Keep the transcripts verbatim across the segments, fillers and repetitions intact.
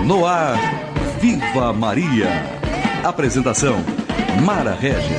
No ar, Viva Maria. Apresentação, Mara Regia.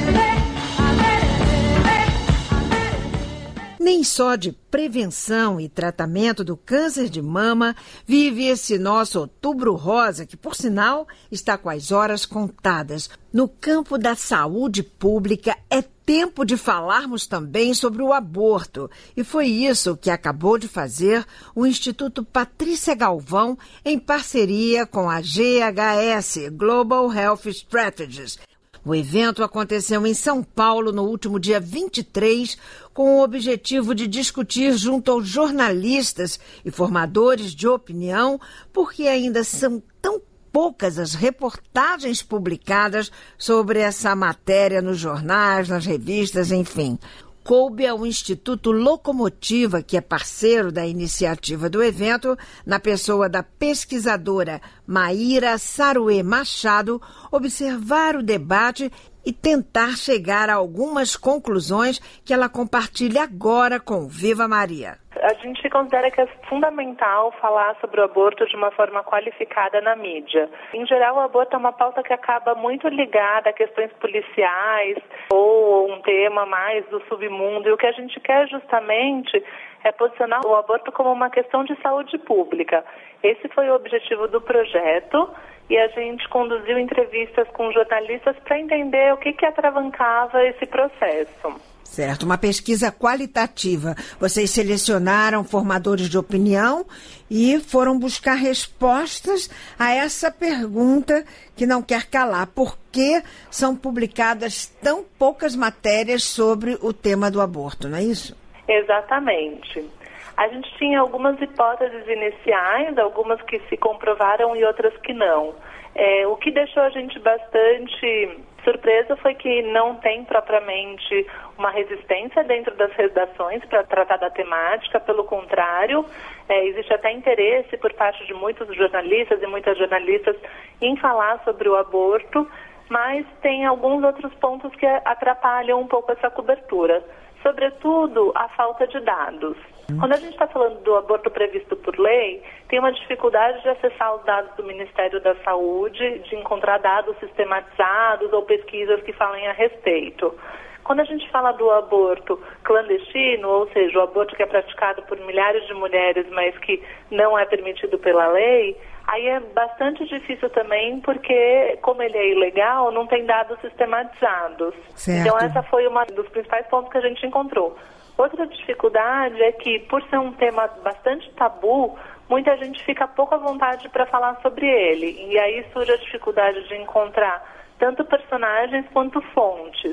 Nem só de prevenção e tratamento do câncer de mama vive esse nosso Outubro Rosa, que, por sinal, está com as horas contadas. No campo da saúde pública, é tempo de falarmos também sobre o aborto. E foi isso que acabou de fazer o Instituto Patrícia Galvão em parceria com a G H S, Global Health Strategies. O evento aconteceu em São Paulo no último dia vinte e três, com o objetivo de discutir junto aos jornalistas e formadores de opinião, porque ainda são tão poucas as reportagens publicadas sobre essa matéria nos jornais, nas revistas, enfim. Coube ao Instituto Locomotiva, que é parceiro da iniciativa do evento, na pessoa da pesquisadora Maíra Saruê Machado, observar o debate e tentar chegar a algumas conclusões que ela compartilha agora com Viva Maria. A gente considera que é fundamental falar sobre o aborto de uma forma qualificada na mídia. Em geral, o aborto é uma pauta que acaba muito ligada a questões policiais ou um tema mais do submundo. E o que a gente quer justamente é posicionar o aborto como uma questão de saúde pública. Esse foi o objetivo do projeto e a gente conduziu entrevistas com jornalistas para entender o que, que atravancava esse processo. Certo, uma pesquisa qualitativa. Vocês selecionaram formadores de opinião e foram buscar respostas a essa pergunta que não quer calar. Por que são publicadas tão poucas matérias sobre o tema do aborto, não é isso? Exatamente. A gente tinha algumas hipóteses iniciais, algumas que se comprovaram e outras que não. É, o que deixou a gente bastante surpresa foi que não tem propriamente uma resistência dentro das redações para tratar da temática, pelo contrário, é, existe até interesse por parte de muitos jornalistas e muitas jornalistas em falar sobre o aborto, mas tem alguns outros pontos que atrapalham um pouco essa cobertura, sobretudo a falta de dados. Quando a gente está falando do aborto previsto por lei, tem uma dificuldade de acessar os dados do Ministério da Saúde, de encontrar dados sistematizados ou pesquisas que falem a respeito. Quando a gente fala do aborto clandestino, ou seja, o aborto que é praticado por milhares de mulheres, mas que não é permitido pela lei, aí é bastante difícil também, porque como ele é ilegal, não tem dados sistematizados. Certo. Então essa foi uma dos principais pontos que a gente encontrou. Outra dificuldade é que, por ser um tema bastante tabu, muita gente fica pouco à vontade para falar sobre ele. E aí surge a dificuldade de encontrar tanto personagens quanto fontes.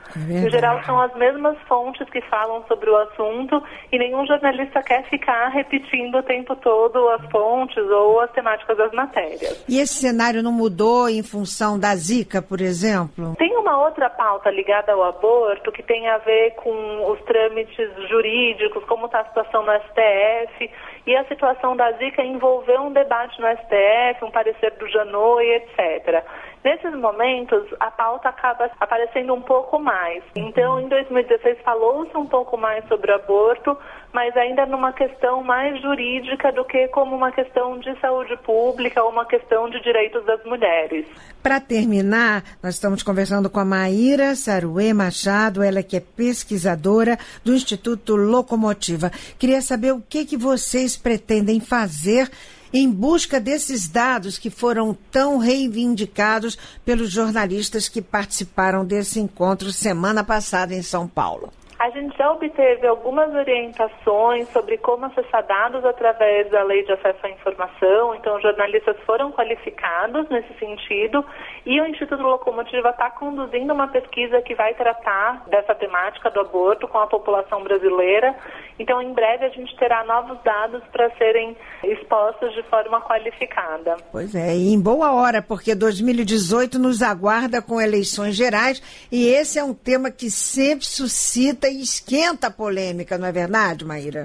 É em geral, são as mesmas fontes que falam sobre o assunto e nenhum jornalista quer ficar repetindo o tempo todo as fontes ou as temáticas das matérias. E esse cenário não mudou em função da Zika, por exemplo? Tem uma outra pauta ligada ao aborto que tem a ver com os trâmites jurídicos, como está a situação no S T F, e a situação da Zika envolveu um debate no S T F, um parecer do Janot, etcétera. Nesses momentos, a pauta acaba aparecendo um pouco mais. Então, em dois mil e dezesseis, falou-se um pouco mais sobre aborto, mas ainda numa questão mais jurídica do que como uma questão de saúde pública ou uma questão de direitos das mulheres. Para terminar, nós estamos conversando com a Maíra Saruê Machado, ela que é pesquisadora do Instituto Locomotiva. Queria saber o que, que vocês pretendem fazer em busca desses dados que foram tão reivindicados pelos jornalistas que participaram desse encontro semana passada em São Paulo. A gente já obteve algumas orientações sobre como acessar dados através da Lei de Acesso à Informação, então os jornalistas foram qualificados nesse sentido e o Instituto Locomotiva está conduzindo uma pesquisa que vai tratar dessa temática do aborto com a população brasileira. Então, em breve, a gente terá novos dados para serem expostos de forma qualificada. Pois é, e em boa hora, porque dois mil e dezoito nos aguarda com eleições gerais e esse é um tema que sempre suscita e esquenta a polêmica, não é verdade, Maíra?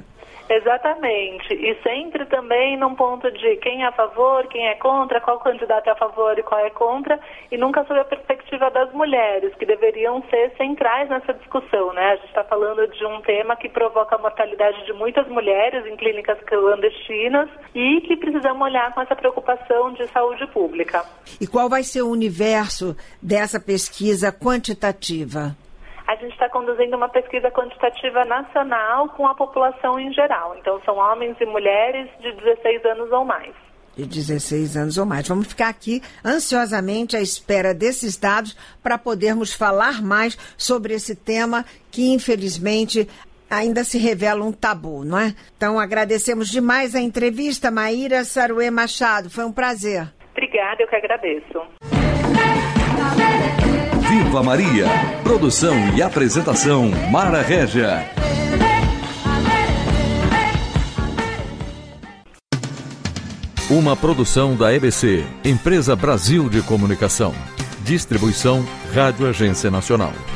Exatamente, e sempre também num ponto de quem é a favor, quem é contra, qual candidato é a favor e qual é contra, e nunca sob a perspectiva das mulheres, que deveriam ser centrais nessa discussão, né? A gente está falando de um tema que provoca a mortalidade de muitas mulheres em clínicas clandestinas e que precisamos olhar com essa preocupação de saúde pública. E qual vai ser o universo dessa pesquisa quantitativa? A gente está conduzindo uma pesquisa quantitativa nacional com a população em geral. Então, são homens e mulheres de dezesseis anos ou mais. De dezesseis anos ou mais. Vamos ficar aqui ansiosamente à espera desses dados para podermos falar mais sobre esse tema que, infelizmente, ainda se revela um tabu, não é? Então, agradecemos demais a entrevista, Maíra Saruê Machado. Foi um prazer. Obrigada, eu que agradeço. Viva Maria! Produção e apresentação, Mara Régia. Uma produção da E B C, Empresa Brasil de Comunicação. Distribuição Rádio Agência Nacional.